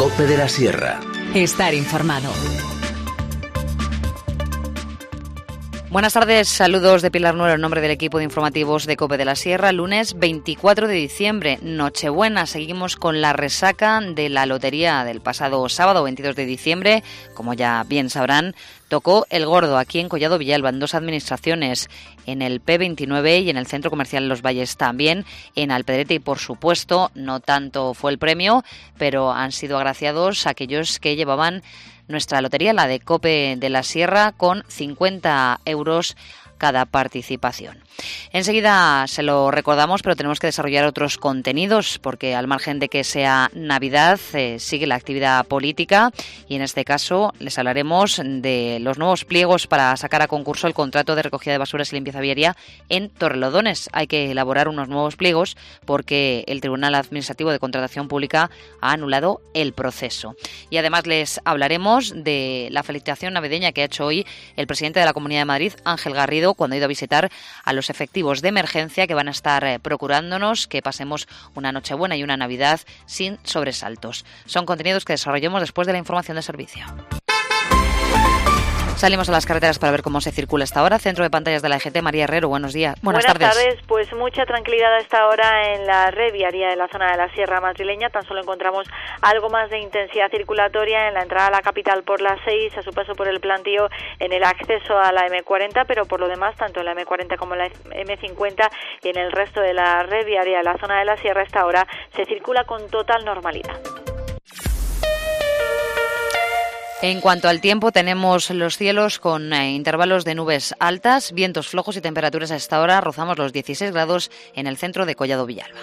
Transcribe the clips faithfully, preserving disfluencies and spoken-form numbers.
COPE de la Sierra. Estar informado. Buenas tardes, saludos de Pilar Nuero en nombre del equipo de informativos de COPE de la Sierra. Lunes veinticuatro de diciembre, Nochebuena. Seguimos con la resaca de la lotería del pasado sábado veintidós de diciembre. Como ya bien sabrán, tocó el gordo aquí en Collado Villalba, en dos administraciones, en el P veintinueve y en el Centro Comercial Los Valles también, en Alpedrete, y por supuesto no tanto fue el premio, pero han sido agraciados aquellos que llevaban nuestra lotería, la de COPE de la Sierra, con cincuenta euros cada participación. Enseguida se lo recordamos, pero tenemos que desarrollar otros contenidos porque al margen de que sea Navidad, eh, sigue la actividad política y en este caso les hablaremos de los nuevos pliegos para sacar a concurso el contrato de recogida de basuras y limpieza viaria en Torrelodones. Hay que elaborar unos nuevos pliegos porque el Tribunal Administrativo de Contratación Pública ha anulado el proceso. Y además les hablaremos de la felicitación navideña que ha hecho hoy el presidente de la Comunidad de Madrid, Ángel Garrido, cuando ha ido a visitar a los efectivos de emergencia que van a estar eh, procurándonos que pasemos una Nochebuena y una Navidad sin sobresaltos. Son contenidos que desarrollamos después de la información de servicio. Salimos a las carreteras para ver cómo se circula esta hora. Centro de pantallas de la E G T, María Herrero, buenos días. Buenas, Buenas tardes. tardes. Pues mucha tranquilidad a esta hora en la red viaria de la zona de la Sierra Madrileña. Tan solo encontramos algo más de intensidad circulatoria en la entrada a la capital por la seis, a su paso por el Plantío, en el acceso a la eme cuarenta, pero por lo demás, tanto en la eme cuarenta como en la eme cincuenta y en el resto de la red viaria de la zona de la Sierra, a esta hora se circula con total normalidad. En cuanto al tiempo, tenemos los cielos con eh, intervalos de nubes altas, vientos flojos y temperaturas a esta hora rozamos los dieciséis grados en el centro de Collado Villalba.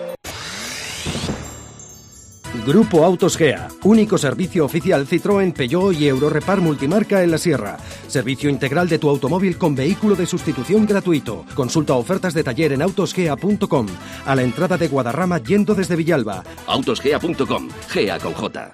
Grupo Autos Gea, único servicio oficial Citroën, Peugeot y Eurorepar multimarca en la Sierra. Servicio integral de tu automóvil con vehículo de sustitución gratuito. Consulta ofertas de taller en autosgea punto com. A la entrada de Guadarrama yendo desde Villalba. autosgea punto com, Gea con J.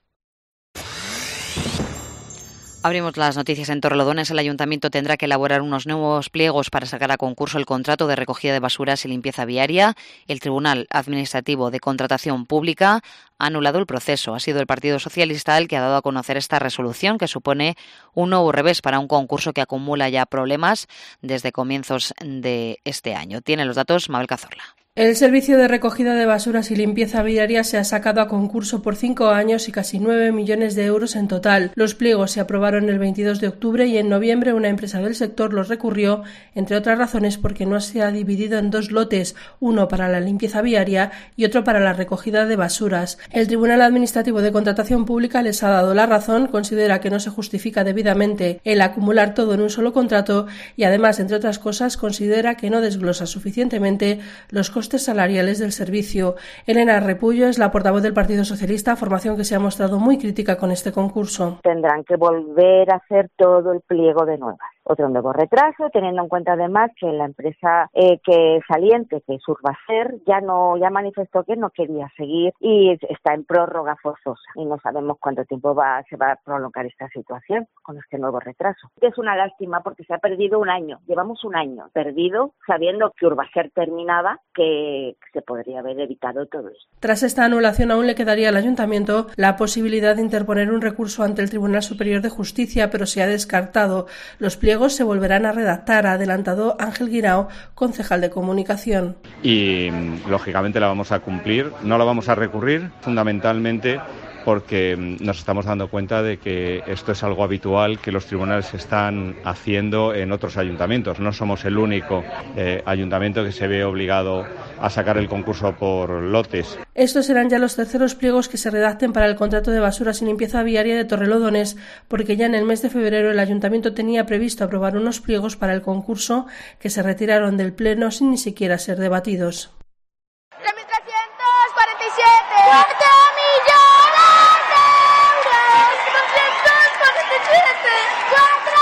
Abrimos las noticias en Torrelodones. El Ayuntamiento tendrá que elaborar unos nuevos pliegos para sacar a concurso el contrato de recogida de basuras y limpieza viaria. El Tribunal Administrativo de Contratación Pública ha anulado el proceso. Ha sido el Partido Socialista el que ha dado a conocer esta resolución, que supone un nuevo revés para un concurso que acumula ya problemas desde comienzos de este año. Tiene los datos Mabel Cazorla. El servicio de recogida de basuras y limpieza viaria se ha sacado a concurso por cinco años y casi nueve millones de euros en total. Los pliegos se aprobaron el veintidós de octubre y en noviembre una empresa del sector los recurrió, entre otras razones porque no se ha dividido en dos lotes, uno para la limpieza viaria y otro para la recogida de basuras. El Tribunal Administrativo de Contratación Pública les ha dado la razón, considera que no se justifica debidamente el acumular todo en un solo contrato y además, entre otras cosas, considera que no desglosa suficientemente los costes salariales del servicio. Elena Repullo es la portavoz del Partido Socialista, formación que se ha mostrado muy crítica con este concurso. Tendrán que volver a hacer todo el pliego de nuevo. Otro nuevo retraso, teniendo en cuenta además que la empresa eh, que saliente, que es Urbacer, ya no ya manifestó que no quería seguir y está en prórroga forzosa. Y no sabemos cuánto tiempo va se va a prolongar esta situación con este nuevo retraso. Es una lástima porque se ha perdido un año. Llevamos un año perdido sabiendo que Urbacer terminaba, que se podría haber evitado todo esto. Tras esta anulación aún le quedaría al Ayuntamiento la posibilidad de interponer un recurso ante el Tribunal Superior de Justicia, pero se ha descartado. Los pliegos se volverán a redactar, ha adelantado Ángel Guirao, concejal de Comunicación. Y lógicamente la vamos a cumplir, no la vamos a recurrir, fundamentalmente porque nos estamos dando cuenta de que esto es algo habitual que los tribunales están haciendo en otros ayuntamientos. No somos el único eh, ayuntamiento que se ve obligado a sacar el concurso por lotes. Estos serán ya los terceros pliegos que se redacten para el contrato de basuras y limpieza viaria de Torrelodones, porque ya en el mes de febrero el ayuntamiento tenía previsto aprobar unos pliegos para el concurso que se retiraron del pleno sin ni siquiera ser debatidos. tres mil trescientos cuarenta y siete ¡cuatro millones de euros! ¡trescientos cuarenta y siete ¡cuatro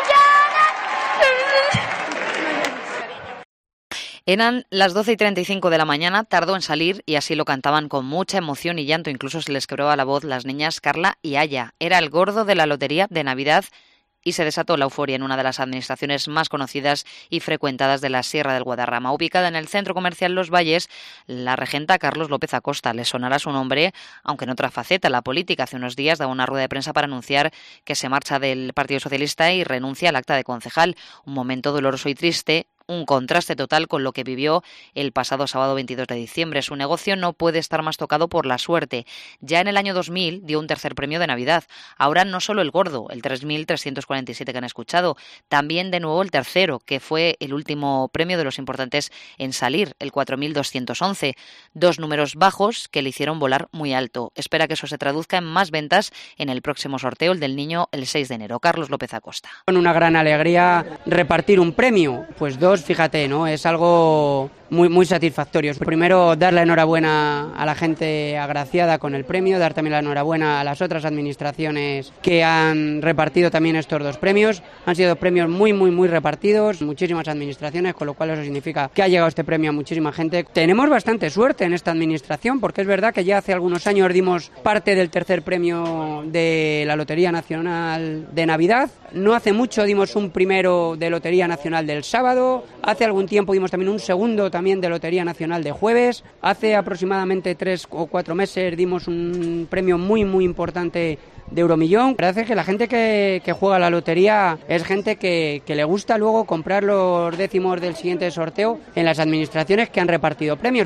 millones! Eran las doce y treinta y cinco de la mañana, tardó en salir y así lo cantaban con mucha emoción y llanto. Incluso se les quebraba la voz las niñas Carla y Aya. Era el gordo de la lotería de Navidad y se desató la euforia en una de las administraciones más conocidas y frecuentadas de la Sierra del Guadarrama. Ubicada en el centro comercial Los Valles, la regenta Carlos López Acosta. Le sonará su nombre, aunque en otra faceta, la política. Hace unos días daba una rueda de prensa para anunciar que se marcha del Partido Socialista y renuncia al acta de concejal. Un momento doloroso y triste, un contraste total con lo que vivió el pasado sábado veintidós de diciembre. Su negocio no puede estar más tocado por la suerte. Ya en el año dos mil dio un tercer premio de Navidad. Ahora no solo el gordo, el tres mil trescientos cuarenta y siete que han escuchado, también de nuevo el tercero, que fue el último premio de los importantes en salir, el cuatro mil doscientos once. Dos números bajos que le hicieron volar muy alto. Espera que eso se traduzca en más ventas en el próximo sorteo, el del niño, el seis de enero. Carlos López Acosta. Con una gran alegría repartir un premio, pues dos, fíjate, ¿no? Es algo muy, muy satisfactorio. Primero, dar la enhorabuena a la gente agraciada con el premio, dar también la enhorabuena a las otras administraciones que han repartido también estos dos premios. Han sido premios muy, muy, muy repartidos, muchísimas administraciones, con lo cual eso significa que ha llegado este premio a muchísima gente. Tenemos bastante suerte en esta administración, porque es verdad que ya hace algunos años dimos parte del tercer premio de la Lotería Nacional de Navidad. No hace mucho dimos un primero de Lotería Nacional del sábado. Hace algún tiempo dimos también un segundo también de Lotería Nacional de jueves. Hace aproximadamente tres o cuatro meses dimos un premio muy, muy importante de Euromillón. La verdad es que la gente que, que juega a la lotería es gente que, que le gusta luego comprar los décimos del siguiente sorteo en las administraciones que han repartido premios.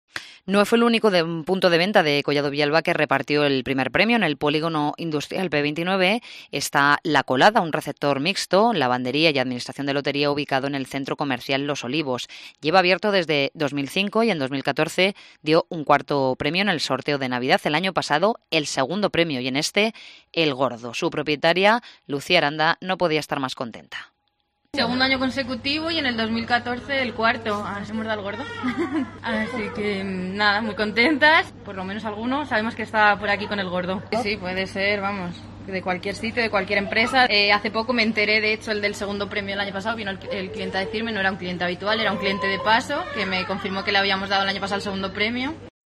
No fue el único de un punto de venta de Collado Villalba que repartió el primer premio. En el polígono industrial P veintinueve está La Colada, un receptor mixto, lavandería y administración de lotería ubicado en el centro comercial Los Olivos. Lleva abierto desde dos mil cinco y en dos mil catorce dio un cuarto premio en el sorteo de Navidad. El año pasado el segundo premio y en este el gordo. Su propietaria, Lucía Aranda, no podía estar más contenta. Segundo año consecutivo y en el dos mil catorce el cuarto. Ahora se hemos dado el gordo. Así que nada, muy contentas. Por lo menos algunos sabemos que está por aquí con el gordo. Sí, puede ser, vamos, de cualquier sitio, de cualquier empresa. Eh, hace poco me enteré, de hecho, el del segundo premio el año pasado. Vino el, el cliente a decirme, no era un cliente habitual, era un cliente de paso, que me confirmó que le habíamos dado el año pasado el segundo premio.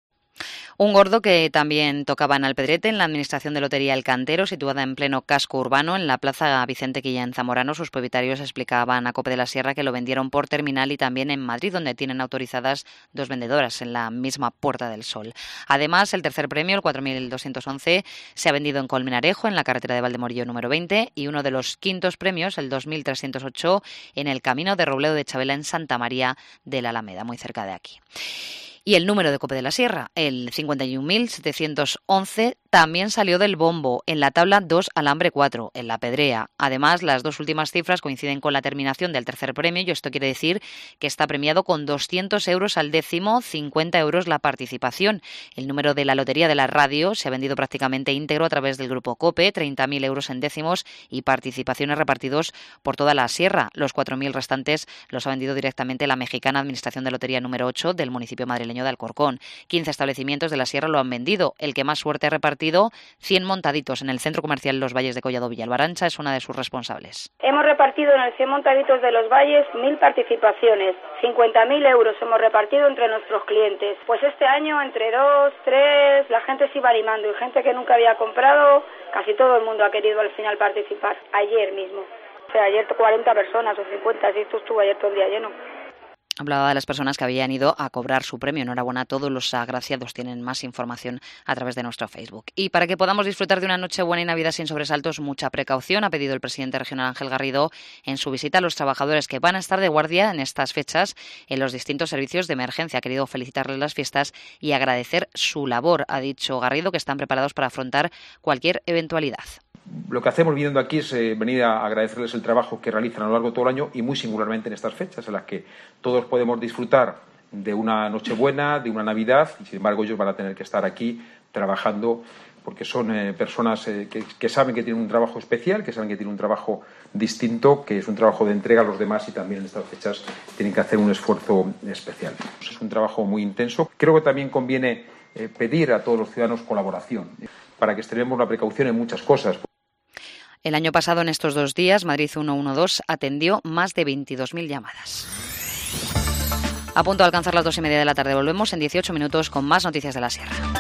Un gordo que también tocaba en Alpedrete, en la administración de Lotería El Cantero, situada en pleno casco urbano, en la plaza Vicente Quilla en Zamorano. Sus propietarios explicaban a COPE de la Sierra que lo vendieron por terminal y también en Madrid, donde tienen autorizadas dos vendedoras en la misma Puerta del Sol. Además, el tercer premio, el cuatro mil doscientos once, se ha vendido en Colmenarejo, en la carretera de Valdemorillo número veinte, y uno de los quintos premios, el dos mil trescientos ocho, en el camino de Robledo de Chabela, en Santa María de la Alameda, muy cerca de aquí. Y el número de COPE de la Sierra, el cincuenta y un mil setecientos once, también salió del bombo en la tabla dos alambre cuatro, en la Pedrea. Además, las dos últimas cifras coinciden con la terminación del tercer premio y esto quiere decir que está premiado con doscientos euros al décimo, cincuenta euros la participación. El número de la Lotería de la Radio se ha vendido prácticamente íntegro a través del grupo COPE, treinta mil euros en décimos y participaciones repartidos por toda la Sierra. Los cuatro mil restantes los ha vendido directamente la mexicana Administración de Lotería número ocho del municipio madrileño de Alcorcón. quince establecimientos de la Sierra lo han vendido. El que más suerte ha repartido, cien montaditos en el centro comercial Los Valles de Collado Villalba. Arancha es una de sus responsables. Hemos repartido en el cien montaditos de Los Valles mil participaciones, cincuenta mil euros hemos repartido entre nuestros clientes. Pues este año entre dos, tres, la gente se iba animando y gente que nunca había comprado, casi todo el mundo ha querido al final participar. Ayer mismo, o sea, ayer cuarenta personas o cincuenta, así esto estuvo ayer todo el día lleno. Hablaba de las personas que habían ido a cobrar su premio. Enhorabuena a todos los agraciados. Tienen más información a través de nuestro Facebook. Y para que podamos disfrutar de una noche buena y Navidad sin sobresaltos, mucha precaución ha pedido el presidente regional Ángel Garrido en su visita a los trabajadores que van a estar de guardia en estas fechas en los distintos servicios de emergencia. Ha querido felicitarles las fiestas y agradecer su labor. Ha dicho Garrido que están preparados para afrontar cualquier eventualidad. Lo que hacemos viniendo aquí es eh, venir a agradecerles el trabajo que realizan a lo largo de todo el año y muy singularmente en estas fechas en las que todos podemos disfrutar de una Nochebuena, de una Navidad y sin embargo ellos van a tener que estar aquí trabajando porque son eh, personas eh, que, que saben que tienen un trabajo especial, que saben que tienen un trabajo distinto, que es un trabajo de entrega a los demás y también en estas fechas tienen que hacer un esfuerzo especial. Es un trabajo muy intenso. Creo que también conviene eh, pedir a todos los ciudadanos colaboración para que extrememos la precaución en muchas cosas. El año pasado, en estos dos días, Madrid ciento doce atendió más de veintidós mil llamadas. A punto de alcanzar las dos y media de la tarde. Volvemos en dieciocho minutos con más noticias de la Sierra.